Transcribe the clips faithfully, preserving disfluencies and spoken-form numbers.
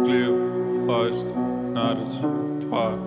клип, фаст, на раз, два.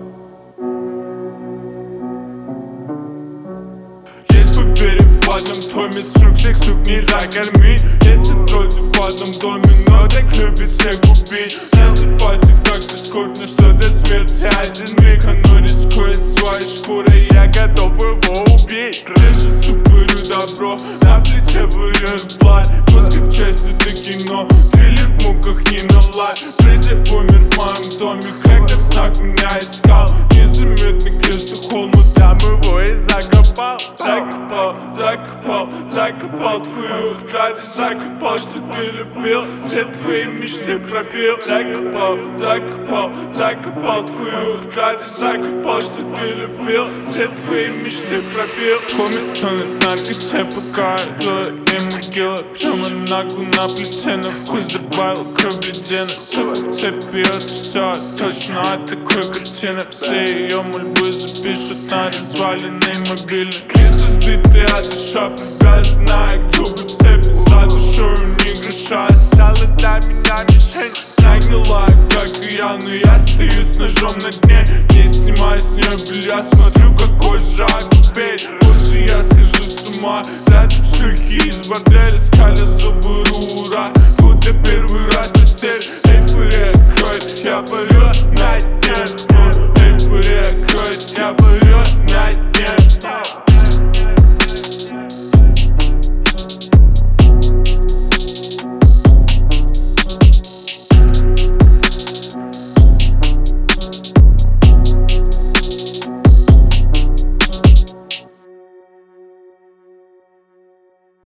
Есть по перепадам доме, сруб всех сук нельзя кормить. Если вроде в одном доме, но так любит всех убить. Насыпайте как-то скорбно, что до смерти один век. Оно рискует своей шкурой, я готов его убить. Лежит суп, говорю добро, на плече вырет платье. Мозг как часть это кино, триллер в муках не налай. Придя умер в моем доме, когда в снах меня искал. Незаметный крест у холма, там его и закопал. Закопал, закопал, закопал твою радость. Закопал, что ты любил, все твои мечты пропил. Закопал, закопал, закопал твою радость. Закопал, что ты любил, все твои мечты пропил. Помнит, что на наркоте, пока я могила. В чем она нагло на плите, на вкус добавил кровь ледяной. Все цепи, это все точно от такой картины. Все ее мольбы запишут на разваленный мобильный. Лисы сбитые от душа, привязанная к дубу цепи. За душою не гроша, стала для меня мишень. Нагнала, как и я, но я стою с ножом на дне. Не снимаю с нее белья, смотрю, какой жак теперь. Лучше я схожу с ума, рядом шлюхи из борделя. Скаля зубы, ура, будто первый раз постель. Эйфория кроет, я парю на дне. Эйфория кроет, я парю на дне.